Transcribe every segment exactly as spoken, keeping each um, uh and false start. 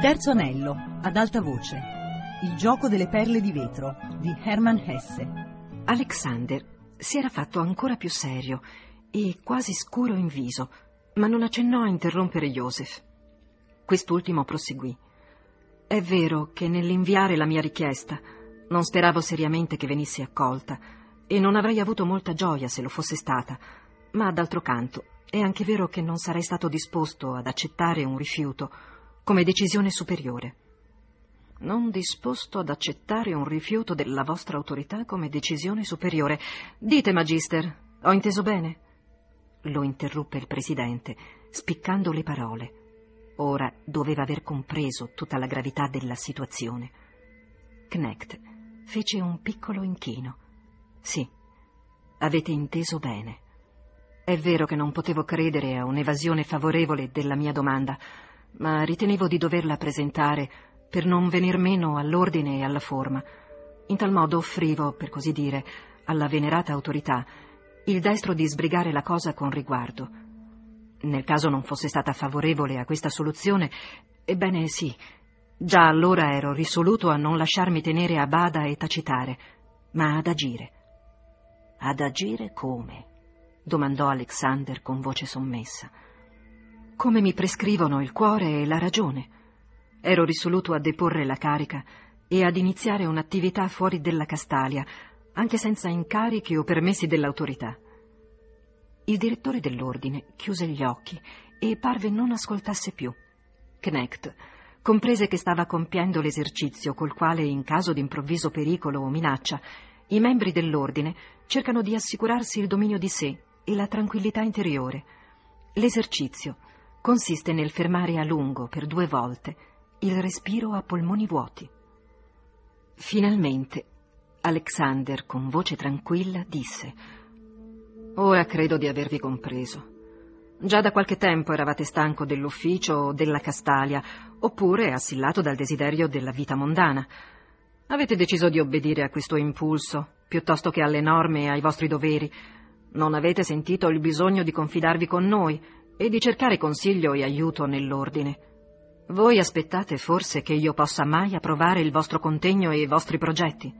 terzo anello, ad alta voce. Il gioco delle perle di vetro, di Hermann Hesse. Alexander si era fatto ancora più serio e quasi scuro in viso, ma non accennò a interrompere Joseph. Quest'ultimo proseguì. È vero che nell'inviare la mia richiesta non speravo seriamente che venisse accolta e non avrei avuto molta gioia se lo fosse stata, ma d'altro canto è anche vero che non sarei stato disposto ad accettare un rifiuto come decisione superiore. Non disposto ad accettare un rifiuto della vostra autorità come decisione superiore. Dite, Magister, ho inteso bene? Lo interruppe il presidente, spiccando le parole. Ora doveva aver compreso tutta la gravità della situazione. Knecht fece un piccolo inchino. Sì, avete inteso bene. È vero che non potevo credere a un'evasione favorevole della mia domanda, ma ritenevo di doverla presentare per non venir meno all'ordine e alla forma. In tal modo offrivo, per così dire, alla venerata autorità il destro di sbrigare la cosa con riguardo. Nel caso non fosse stata favorevole a questa soluzione, ebbene sì, già allora ero risoluto a non lasciarmi tenere a bada e tacitare, ma ad agire. Ad agire come? Domandò Alexander con voce sommessa. Come mi prescrivono il cuore e la ragione. Ero risoluto a deporre la carica e ad iniziare un'attività fuori della Castalia, anche senza incarichi o permessi dell'autorità. Il direttore dell'ordine chiuse gli occhi e parve non ascoltasse più. Knecht comprese che stava compiendo l'esercizio col quale, in caso di improvviso pericolo o minaccia, i membri dell'ordine cercano di assicurarsi il dominio di sé e la tranquillità interiore. L'esercizio consiste nel fermare a lungo, per due volte, il respiro a polmoni vuoti. Finalmente, Alexander, con voce tranquilla, disse: «Ora credo di avervi compreso. Già da qualche tempo eravate stanco dell'ufficio o della Castalia, oppure assillato dal desiderio della vita mondana. Avete deciso di obbedire a questo impulso, piuttosto che alle norme e ai vostri doveri. Non avete sentito il bisogno di confidarvi con noi e di cercare consiglio e aiuto nell'ordine. Voi aspettate forse che io possa mai approvare il vostro contegno e i vostri progetti?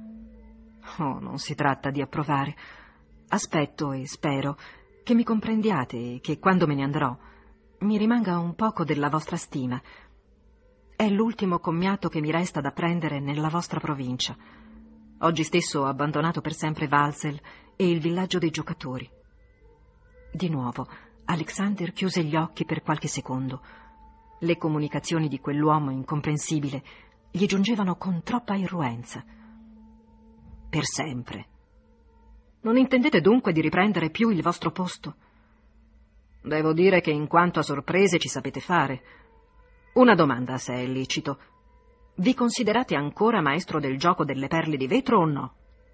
Oh, non si tratta di approvare. Aspetto e spero che mi comprendiate e che quando me ne andrò mi rimanga un poco della vostra stima. È l'ultimo commiato che mi resta da prendere nella vostra provincia. Oggi stesso ho abbandonato per sempre Walsel e il villaggio dei giocatori». Di nuovo Alexander chiuse gli occhi per qualche secondo. Le comunicazioni di quell'uomo incomprensibile gli giungevano con troppa irruenza. «Per sempre? Non intendete dunque di riprendere più il vostro posto? Devo dire che in quanto a sorprese ci sapete fare. Una domanda, se è licito. Vi considerate ancora maestro del gioco delle perle di vetro o no?»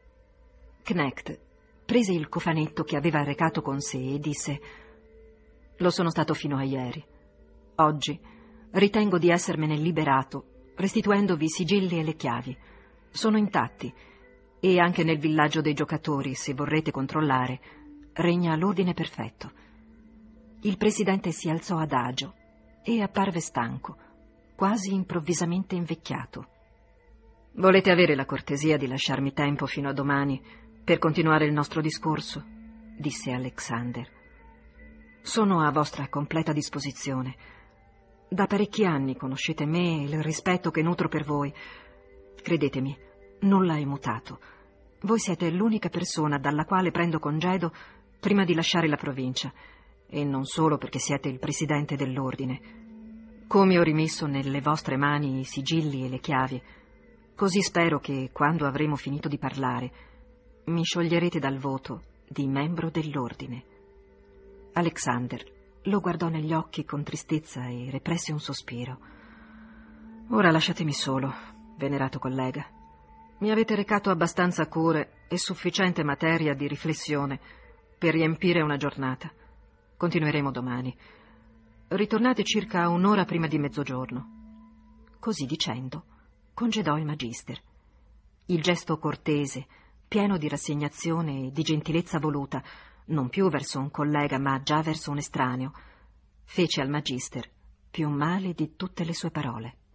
Knecht prese il cofanetto che aveva recato con sé e disse: «Lo sono stato fino a ieri. Oggi ritengo di essermene liberato, restituendovi i sigilli e le chiavi. Sono intatti, e anche nel villaggio dei giocatori, se vorrete controllare, regna l'ordine perfetto». Il presidente si alzò adagio e apparve stanco, quasi improvvisamente invecchiato. «Volete avere la cortesia di lasciarmi tempo fino a domani per continuare il nostro discorso?» disse Alexander. «Sono a vostra completa disposizione. Da parecchi anni conoscete me e il rispetto che nutro per voi. Credetemi, nulla è mutato. Voi siete l'unica persona dalla quale prendo congedo prima di lasciare la provincia, e non solo perché siete il presidente dell'ordine. Come ho rimesso nelle vostre mani i sigilli e le chiavi, così spero che, quando avremo finito di parlare, mi scioglierete dal voto di membro dell'ordine». Alexander lo guardò negli occhi con tristezza e represse un sospiro. «Ora lasciatemi solo, venerato collega. Mi avete recato abbastanza cure e sufficiente materia di riflessione per riempire una giornata. Continueremo domani. Ritornate circa un'ora prima di mezzogiorno». Così dicendo, congedò il magister. Il gesto cortese, pieno di rassegnazione e di gentilezza voluta, non più verso un collega ma già verso un estraneo, fece al magister più male di tutte le sue parole.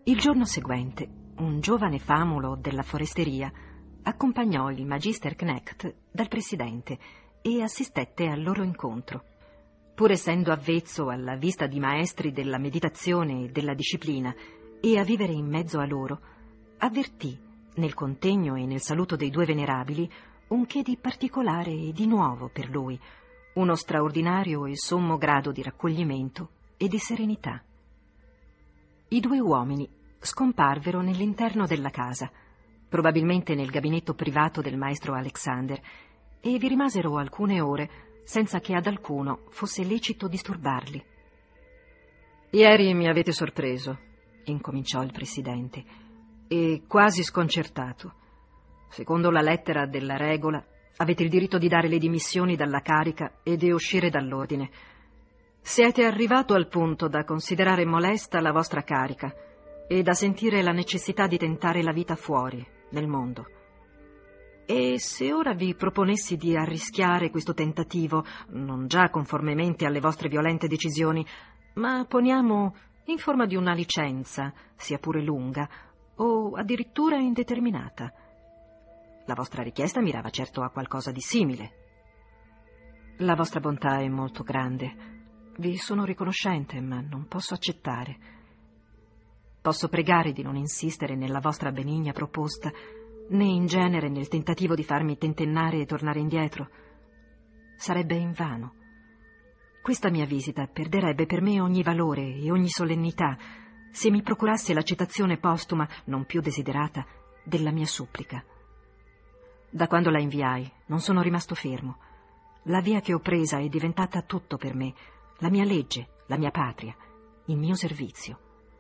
Il giorno seguente, un giovane famulo della foresteria accompagnò il Magister Knecht dal presidente e assistette al loro incontro. Pur essendo avvezzo alla vista di maestri della meditazione e della disciplina e a vivere in mezzo a loro, avvertì, nel contegno e nel saluto dei due venerabili, un che di particolare e di nuovo per lui, uno straordinario e sommo grado di raccoglimento e di serenità. I due uomini scomparvero nell'interno della casa, probabilmente nel gabinetto privato del maestro Alexander, e vi rimasero alcune ore senza che ad alcuno fosse lecito disturbarli. «Ieri mi avete sorpreso», incominciò il presidente, «e quasi sconcertato. Secondo la lettera della regola, avete il diritto di dare le dimissioni dalla carica e di uscire dall'ordine. Siete arrivato al punto da considerare molesta la vostra carica e da sentire la necessità di tentare la vita fuori, nel mondo. E se ora vi proponessi di arrischiare questo tentativo, non già conformemente alle vostre violente decisioni, ma poniamo in forma di una licenza, sia pure lunga, o addirittura indeterminata? La vostra richiesta mirava certo a qualcosa di simile. La vostra bontà è molto grande. Vi sono riconoscente, ma non posso accettare. Posso pregare di non insistere nella vostra benigna proposta, né in genere nel tentativo di farmi tentennare e tornare indietro. Sarebbe invano. Questa mia visita perderebbe per me ogni valore e ogni solennità se mi procurasse l'accettazione postuma, non più desiderata, della mia supplica. Da quando la inviai non sono rimasto fermo. La via che ho presa è diventata tutto per me, la mia legge, la mia patria, il mio servizio.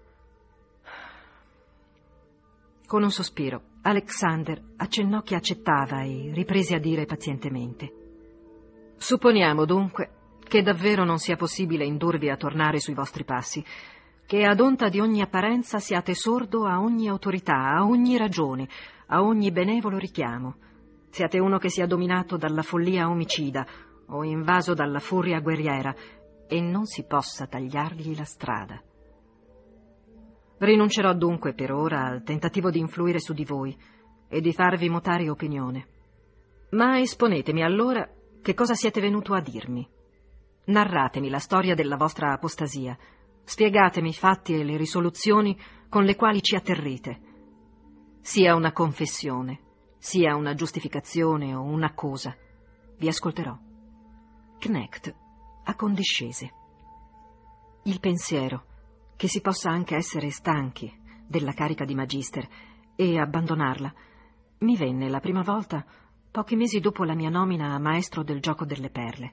Con un sospiro, Alexander accennò che accettava e riprese a dire pazientemente: «Supponiamo dunque che davvero non sia possibile indurvi a tornare sui vostri passi, che ad onta di ogni apparenza siate sordo a ogni autorità, a ogni ragione, a ogni benevolo richiamo. Siate uno che sia dominato dalla follia omicida o invaso dalla furia guerriera e non si possa tagliargli la strada. Rinuncerò dunque per ora al tentativo di influire su di voi e di farvi mutare opinione. Ma esponetemi allora che cosa siete venuto a dirmi. Narratemi la storia della vostra apostasia, spiegatemi i fatti e le risoluzioni con le quali ci atterrite. Sia una confessione, sia una giustificazione o un'accusa, vi ascolterò». Knecht accondiscese. Il pensiero che si possa anche essere stanchi della carica di magister e abbandonarla mi venne la prima volta pochi mesi dopo la mia nomina a maestro del gioco delle perle.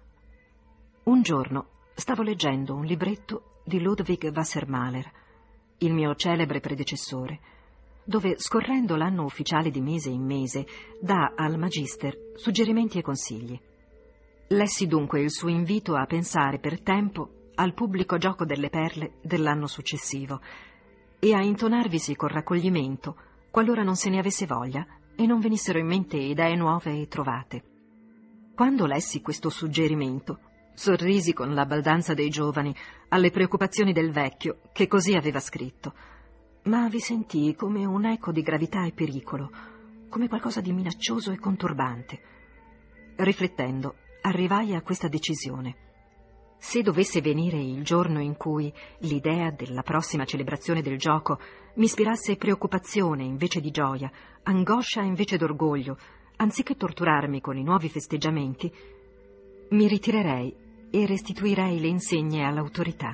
Un giorno stavo leggendo un libretto di Ludwig Wassermaler, il mio celebre predecessore, dove, scorrendo l'anno ufficiale di mese in mese, dà al magister suggerimenti e consigli. Lessi dunque il suo invito a pensare per tempo al pubblico gioco delle perle dell'anno successivo e a intonarvisi con raccoglimento qualora non se ne avesse voglia e non venissero in mente idee nuove e trovate. Quando lessi questo suggerimento, sorrisi con la baldanza dei giovani alle preoccupazioni del vecchio che così aveva scritto, ma vi sentii come un eco di gravità e pericolo, come qualcosa di minaccioso e conturbante. Riflettendo, arrivai a questa decisione. Se dovesse venire il giorno in cui l'idea della prossima celebrazione del gioco mi ispirasse preoccupazione invece di gioia, angoscia invece d'orgoglio, anziché torturarmi con i nuovi festeggiamenti, mi ritirerei e restituirei le insegne all'autorità.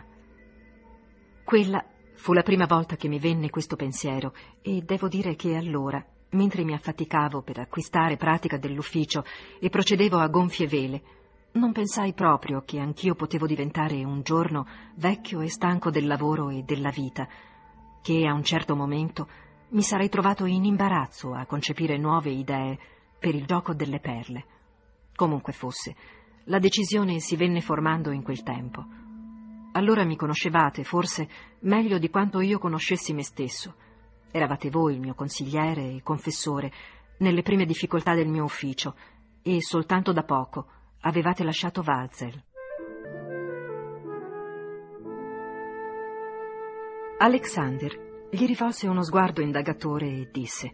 Quella fu la prima volta che mi venne questo pensiero e devo dire che allora, mentre mi affaticavo per acquistare pratica dell'ufficio e procedevo a gonfie vele, non pensai proprio che anch'io potevo diventare un giorno vecchio e stanco del lavoro e della vita, che a un certo momento mi sarei trovato in imbarazzo a concepire nuove idee per il gioco delle perle. Comunque fosse, la decisione si venne formando in quel tempo. Allora mi conoscevate, forse, meglio di quanto io conoscessi me stesso. Eravate voi il mio consigliere e confessore nelle prime difficoltà del mio ufficio e soltanto da poco avevate lasciato Waldsel. Alexander Gli rivolse uno sguardo indagatore e disse: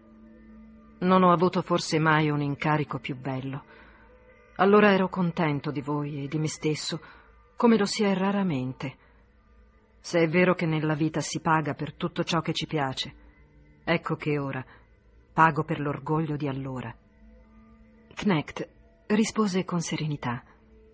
«Non ho avuto forse mai un incarico più bello. Allora ero contento di voi e di me stesso, come lo si è raramente. Se è vero che nella vita si paga per tutto ciò che ci piace, ecco che ora pago per l'orgoglio di allora». Knecht rispose con serenità: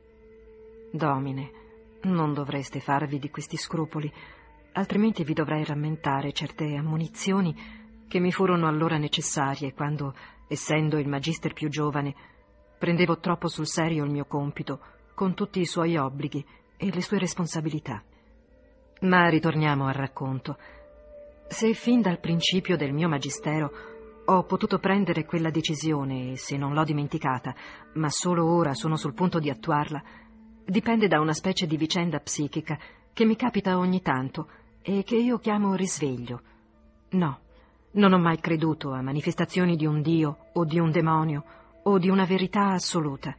«Domine, non dovreste farvi di questi scrupoli, altrimenti vi dovrei rammentare certe ammonizioni che mi furono allora necessarie quando, essendo il magister più giovane, prendevo troppo sul serio il mio compito, con tutti i suoi obblighi e le sue responsabilità. Ma ritorniamo al racconto. Se fin dal principio del mio magistero ho potuto prendere quella decisione, e se non l'ho dimenticata, ma solo ora sono sul punto di attuarla, dipende da una specie di vicenda psichica che mi capita ogni tanto e che io chiamo risveglio. No, non ho mai creduto a manifestazioni di un dio o di un demonio o di una verità assoluta.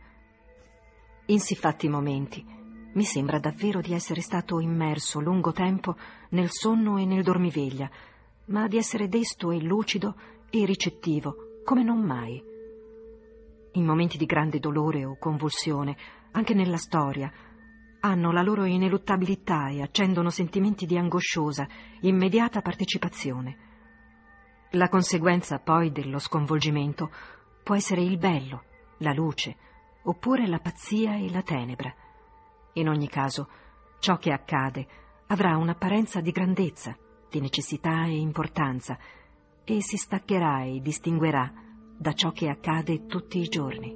In siffatti momenti mi sembra davvero di essere stato immerso lungo tempo nel sonno e nel dormiveglia, ma di essere desto e lucido e ricettivo come non mai. In momenti di grande dolore o convulsione, anche nella storia, hanno la loro ineluttabilità e accendono sentimenti di angosciosa, immediata partecipazione. La conseguenza poi dello sconvolgimento può essere il bello, la luce, oppure la pazzia e la tenebra. In ogni caso, ciò che accade avrà un'apparenza di grandezza, di necessità e importanza, e si staccherà e distinguerà da ciò che accade tutti i giorni.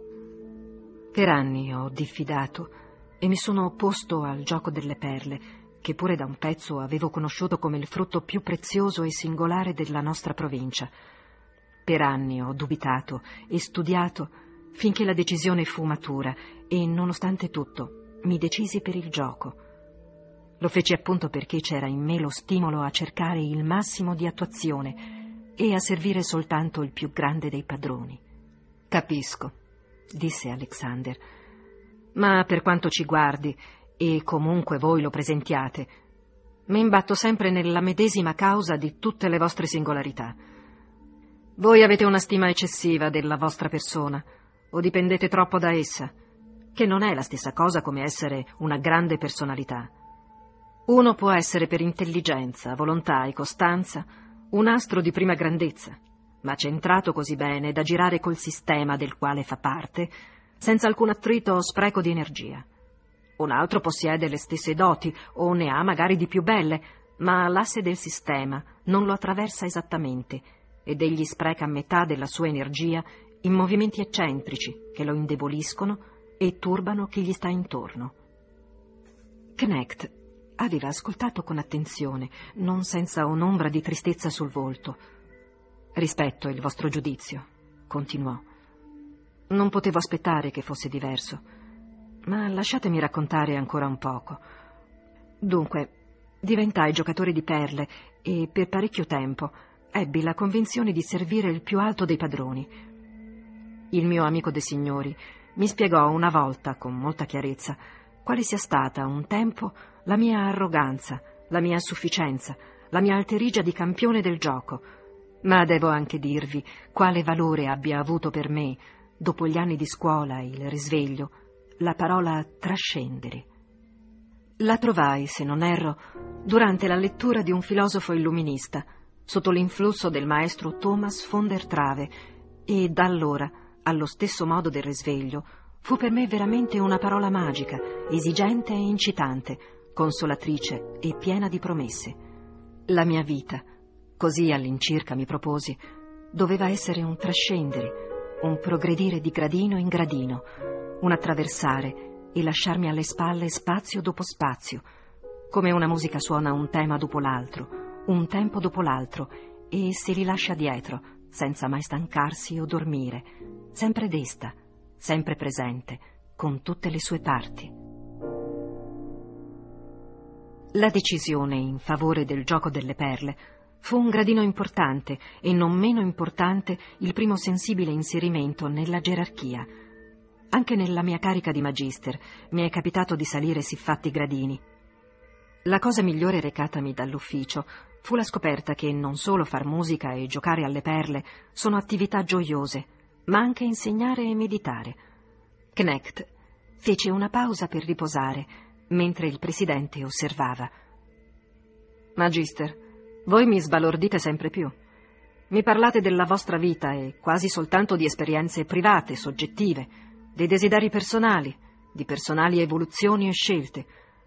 Per anni ho diffidato e mi sono opposto al gioco delle perle, che pure da un pezzo avevo conosciuto come il frutto più prezioso e singolare della nostra provincia. Per anni ho dubitato e studiato finché la decisione fu matura e, nonostante tutto, mi decisi per il gioco. Lo feci appunto perché c'era in me lo stimolo a cercare il massimo di attuazione e a servire soltanto il più grande dei padroni. «Capisco», disse Alexander, «ma per quanto ci guardi, e comunque voi lo presentiate, mi imbatto sempre nella medesima causa di tutte le vostre singolarità. Voi avete una stima eccessiva della vostra persona, o dipendete troppo da essa, che non è la stessa cosa come essere una grande personalità. Uno può essere per intelligenza, volontà e costanza un astro di prima grandezza, ma centrato così bene da girare col sistema del quale fa parte, senza alcun attrito o spreco di energia. Un altro possiede le stesse doti, o ne ha magari di più belle, ma l'asse del sistema non lo attraversa esattamente, ed egli spreca metà della sua energia in movimenti eccentrici che lo indeboliscono e turbano chi gli sta intorno». Knecht aveva ascoltato con attenzione, non senza un'ombra di tristezza sul volto. «Rispetto il vostro giudizio», continuò. «Non potevo aspettare che fosse diverso, ma lasciatemi raccontare ancora un poco. Dunque, diventai giocatore di perle e per parecchio tempo ebbi la convinzione di servire il più alto dei padroni. Il mio amico De Signori mi spiegò una volta con molta chiarezza quale sia stata un tempo la mia arroganza, la mia sufficienza, la mia alterigia di campione del gioco, ma devo anche dirvi quale valore abbia avuto per me, dopo gli anni di scuola e il risveglio, la parola trascendere. La trovai, se non erro, durante la lettura di un filosofo illuminista, sotto l'influsso del maestro Thomas von der Trave, e da allora, allo stesso modo del risveglio, fu per me veramente una parola magica, esigente e incitante, consolatrice e piena di promesse. La mia vita, così all'incirca mi proposi, doveva essere un trascendere, un progredire di gradino in gradino, un attraversare e lasciarmi alle spalle spazio dopo spazio, come una musica suona un tema dopo l'altro, un tempo dopo l'altro, e se li lascia dietro, senza mai stancarsi o dormire, sempre desta, sempre presente, con tutte le sue parti. La decisione in favore del gioco delle perle fu un gradino importante e non meno importante il primo sensibile inserimento nella gerarchia. Anche nella mia carica di magister mi è capitato di salire siffatti gradini. La cosa migliore recatami dall'ufficio fu la scoperta che non solo far musica e giocare alle perle sono attività gioiose, ma anche insegnare e meditare. Knecht fece una pausa per riposare, mentre il presidente osservava. Magister, voi mi sbalordite sempre più. Mi parlate della vostra vita e quasi soltanto di esperienze private, soggettive, dei desideri personali, di personali evoluzioni e scelte.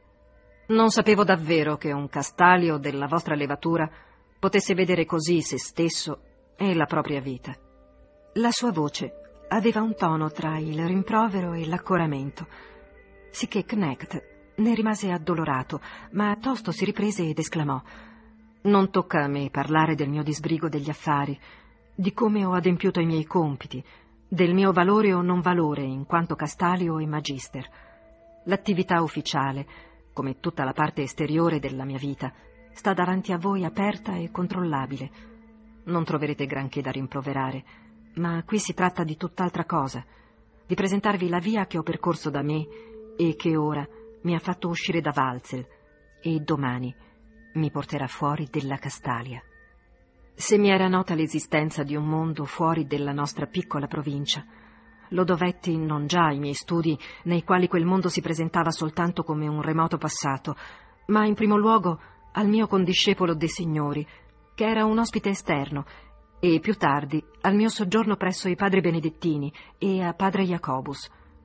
Non sapevo davvero che un Castalio della vostra levatura potesse vedere così se stesso e la propria vita. La sua voce aveva un tono tra il rimprovero e l'accoramento, sicché Knecht ne rimase addolorato, ma tosto si riprese ed esclamò: «Non tocca a me parlare del mio disbrigo degli affari, di come ho adempiuto i miei compiti, del mio valore o non valore in quanto Castalio e Magister. L'attività ufficiale, come tutta la parte esteriore della mia vita, sta davanti a voi aperta e controllabile. Non troverete granché da rimproverare, ma qui si tratta di tutt'altra cosa, di presentarvi la via che ho percorso da me e che ora mi ha fatto uscire da Walsel e domani mi porterà fuori della Castalia. Se mi era nota l'esistenza di un mondo fuori della nostra piccola provincia, lo dovetti non già ai miei studi, nei quali quel mondo si presentava soltanto come un remoto passato, ma in primo luogo al mio condiscepolo De Signori, che era un ospite esterno, e più tardi al mio soggiorno presso i padri benedettini e a padre Jacobus.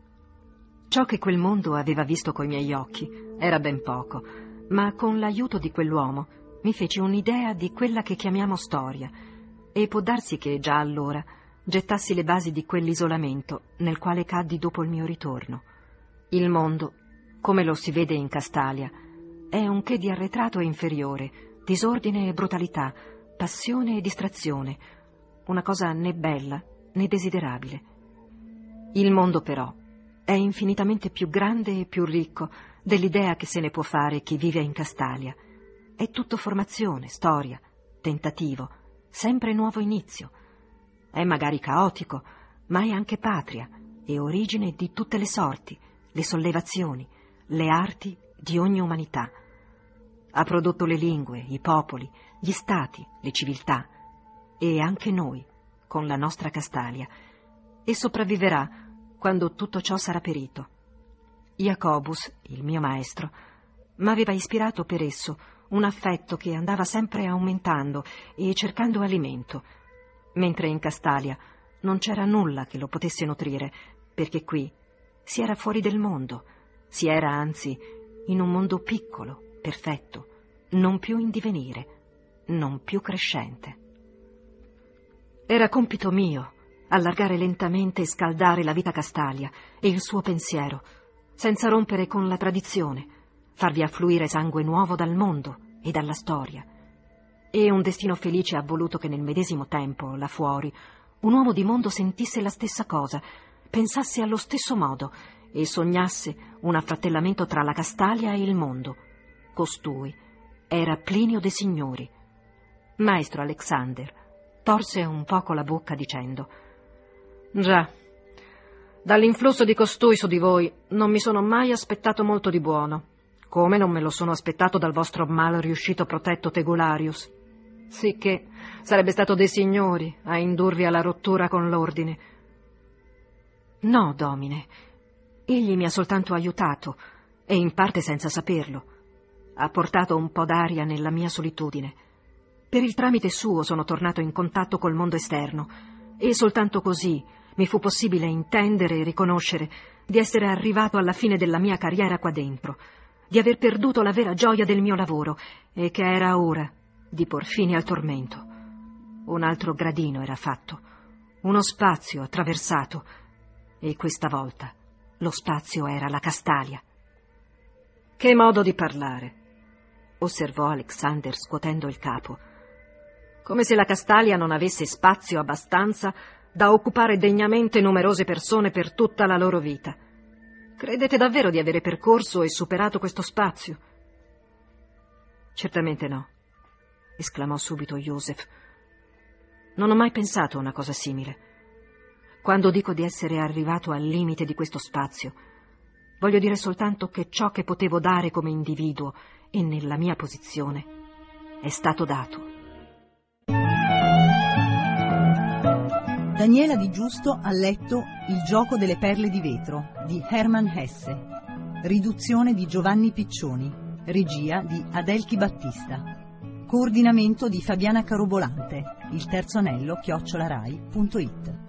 Ciò che quel mondo aveva visto coi miei occhi era ben poco, ma con l'aiuto di quell'uomo mi feci un'idea di quella che chiamiamo storia, e può darsi che già allora gettassi le basi di quell'isolamento nel quale caddi dopo il mio ritorno. Il mondo, come lo si vede in Castalia, è un che di arretrato e inferiore, disordine e brutalità, passione e distrazione, una cosa né bella né desiderabile. Il mondo però è infinitamente più grande e più ricco dell'idea che se ne può fare chi vive in Castalia. È tutto formazione, storia, tentativo, sempre nuovo inizio. È magari caotico, ma è anche patria e origine di tutte le sorti, le sollevazioni, le arti di ogni umanità. Ha prodotto le lingue, i popoli, gli stati, le civiltà, e anche noi, con la nostra Castalia, e sopravviverà quando tutto ciò sarà perito. Jacobus, il mio maestro, m'aveva ispirato per esso un affetto che andava sempre aumentando e cercando alimento, mentre in Castalia non c'era nulla che lo potesse nutrire, perché qui si era fuori del mondo, si era anzi in un mondo piccolo, perfetto, non più in divenire, non più crescente. Era compito mio allargare lentamente e scaldare la vita Castalia e il suo pensiero, senza rompere con la tradizione, farvi affluire sangue nuovo dal mondo e dalla storia. E un destino felice ha voluto che nel medesimo tempo, là fuori, un uomo di mondo sentisse la stessa cosa, pensasse allo stesso modo e sognasse un affratellamento tra la Castalia e il mondo. Costui era Plinio De Signori. Maestro Alexander torse un poco la bocca dicendo: «Già, dall'influsso di costui su di voi non mi sono mai aspettato molto di buono, come non me lo sono aspettato dal vostro mal riuscito protetto Tegularius. Sicché sarebbe stato De Signori a indurvi alla rottura con l'ordine». «No, domine, egli mi ha soltanto aiutato, e in parte senza saperlo. Ha portato un po' d'aria nella mia solitudine. Per il tramite suo sono tornato in contatto col mondo esterno, e soltanto così mi fu possibile intendere e riconoscere di essere arrivato alla fine della mia carriera qua dentro, di aver perduto la vera gioia del mio lavoro, e che era ora di por fine al tormento. Un altro gradino era fatto, uno spazio attraversato, e questa volta lo spazio era la Castalia». «Che modo di parlare», osservò Alexander scuotendo il capo. «Come se la Castalia non avesse spazio abbastanza da occupare degnamente numerose persone per tutta la loro vita. Credete davvero di avere percorso e superato questo spazio?» «Certamente no», esclamò subito Joseph. «Non ho mai pensato a una cosa simile. Quando dico di essere arrivato al limite di questo spazio, voglio dire soltanto che ciò che potevo dare come individuo e nella mia posizione è stato dato. Daniela Di Giusto ha letto Il gioco delle perle di vetro di Hermann Hesse, riduzione di Giovanni Piccioni, regia di Adelchi Battista, coordinamento di Fabiana Carobolante, il terzo anello chiocciola rai punto it.